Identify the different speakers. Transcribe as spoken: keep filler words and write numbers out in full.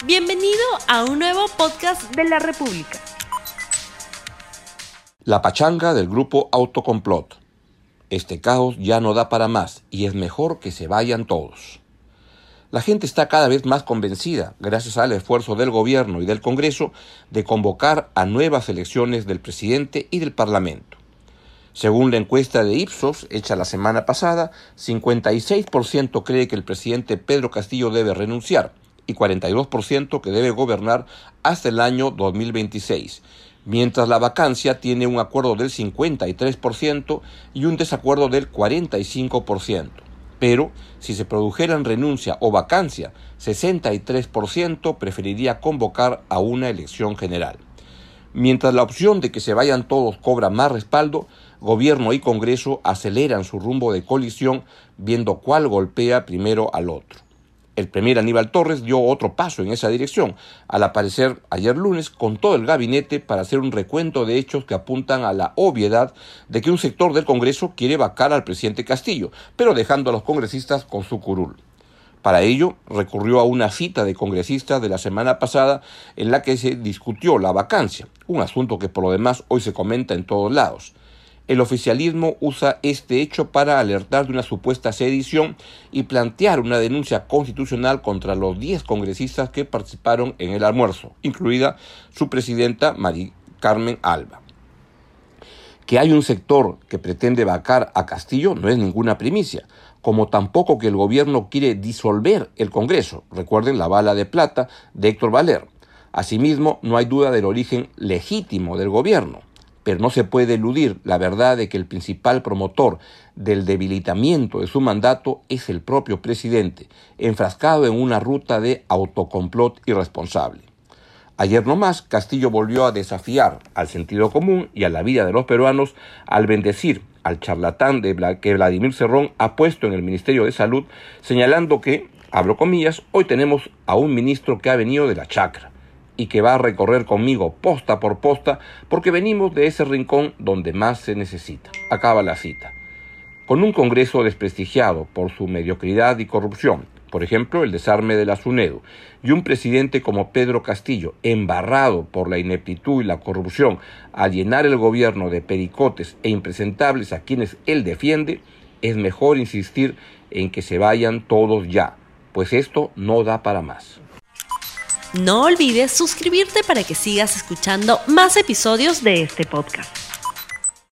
Speaker 1: Bienvenido a un nuevo podcast de la República.
Speaker 2: La pachanga del grupo Autocomplot. Este caos ya no da para más y es mejor que se vayan todos. La gente está cada vez más convencida, gracias al esfuerzo del gobierno y del Congreso, de convocar a nuevas elecciones del presidente y del Parlamento. Según la encuesta de Ipsos, hecha la semana pasada, cincuenta y seis por ciento cree que el presidente Pedro Castillo debe renunciar y cuarenta y dos por ciento que debe gobernar hasta el año dos mil veintiséis, mientras la vacancia tiene un acuerdo del cincuenta y tres por ciento y un desacuerdo del cuarenta y cinco por ciento. Pero, si se produjeran renuncia o vacancia, sesenta y tres por ciento preferiría convocar a una elección general. Mientras la opción de que se vayan todos cobra más respaldo, gobierno y Congreso aceleran su rumbo de colisión viendo cuál golpea primero al otro. El premier Aníbal Torres dio otro paso en esa dirección, al aparecer ayer lunes con todo el gabinete para hacer un recuento de hechos que apuntan a la obviedad de que un sector del Congreso quiere vacar al presidente Castillo, pero dejando a los congresistas con su curul. Para ello, recurrió a una cita de congresistas de la semana pasada en la que se discutió la vacancia, un asunto que por lo demás hoy se comenta en todos lados. El oficialismo usa este hecho para alertar de una supuesta sedición y plantear una denuncia constitucional contra los diez congresistas que participaron en el almuerzo, incluida su presidenta Mari Carmen Alba. Que hay un sector que pretende vacar a Castillo no es ninguna primicia, como tampoco que el gobierno quiere disolver el Congreso. Recuerden la bala de plata de Héctor Valer. Asimismo, no hay duda del origen legítimo del gobierno. Pero no se puede eludir la verdad de que el principal promotor del debilitamiento de su mandato es el propio presidente, enfrascado en una ruta de autocomplot irresponsable. Ayer nomás, Castillo volvió a desafiar al sentido común y a la vida de los peruanos al bendecir al charlatán de Bla- que Vladimir Cerrón ha puesto en el Ministerio de Salud, señalando que, abro comillas, hoy tenemos a un ministro que ha venido de la chacra y que va a recorrer conmigo posta por posta porque venimos de ese rincón donde más se necesita. Acaba la cita. Con un Congreso desprestigiado por su mediocridad y corrupción, por ejemplo el desarme de la SUNEDU, y un presidente como Pedro Castillo, embarrado por la ineptitud y la corrupción al llenar el gobierno de pericotes e impresentables a quienes él defiende, es mejor insistir en que se vayan todos ya, pues esto no da para más.
Speaker 1: No olvides suscribirte para que sigas escuchando más episodios de este podcast.